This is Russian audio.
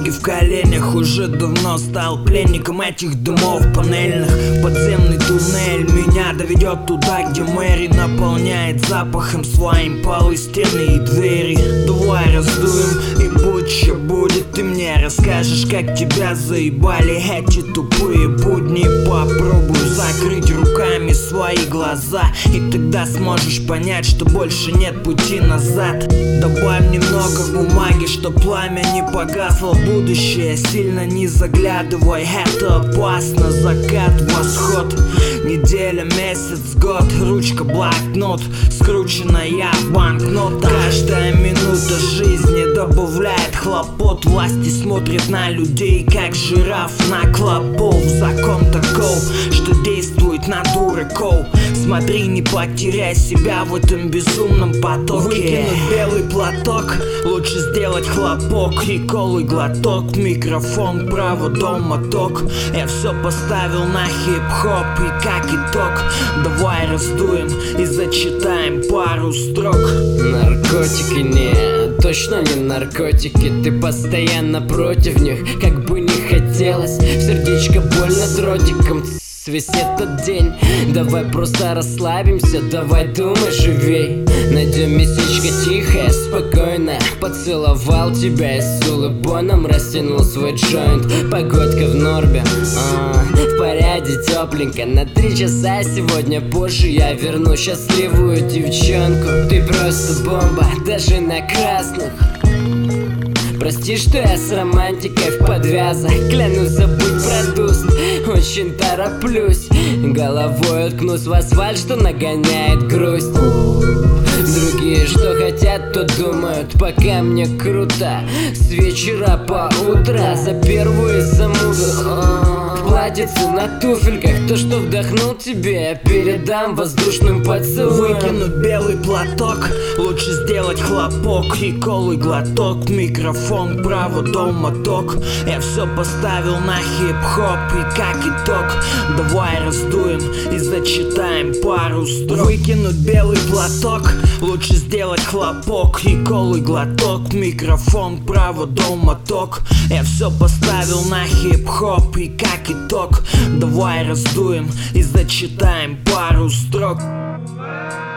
ноги в коленях. Уже давно стал пленником этих дымов панельных. Подземный туннель меня доведет туда, где Мэри наполняет запахом своим полы, стены и двери. Давай раздуем, и будь что будет. Ты мне расскажешь, как тебя заебали эти тупые будни. Попробуй закрыть руками свои глаза, и тогда сможешь понять, что больше нет пути назад. Добавь немного бумаги, что пламя не погасло. Будущее сильно не заглядывай, это опасно. Закат, восход, неделя, месяц, год. Ручка, блокнот, скрученная банкнота. Каждая минута жизни добавляет хлопот. Власти смотрят на людей, как жираф на клопов. Закон таков, что действует на дураков. Смотри, не потеряй себя в этом безумном потоке. Выкинуть белый платок, лучше сделать хлопок. И колы глоток, микрофон, проводом моток. Я все поставил на хип-хоп, и как итог давай раздуем и зачитаем пару строк. Наркотики, нет, точно не наркотики. Ты постоянно против них, как бы не хотелось. В сердечко больно дротиком весь этот день. Давай просто расслабимся, давай думай живей. Найдем местечко тихое, спокойное. Поцеловал тебя и с улыбоном растянул свой джойнт. Погодка в норме, в порядке, тепленько. На 3 часа сегодня позже я верну счастливую девчонку. Ты просто бомба, даже на красных. Прости, что я с романтикой в подвязах. Клянусь, забудь про дуст, очень тороплюсь. Головой уткнусь в асфальт, что нагоняет грусть. Другие что хотят, то думают, пока мне круто. С вечера по утро за первую замуду. Платьице на туфельках, то, что вдохнул тебе, я передам воздушным поцелуем. Выкинуть белый платок, лучше сделать хлопок. И колы глоток, микрофон, проводом моток. Я все поставил на хип-хоп, и как итог давай раздуем и зачитаем пару строк. Выкинуть белый платок, лучше сделать хлопок. И колы глоток, микрофон, проводом моток. Я все поставил на хип-хоп, и как итог давай раздуем и зачитаем пару строк.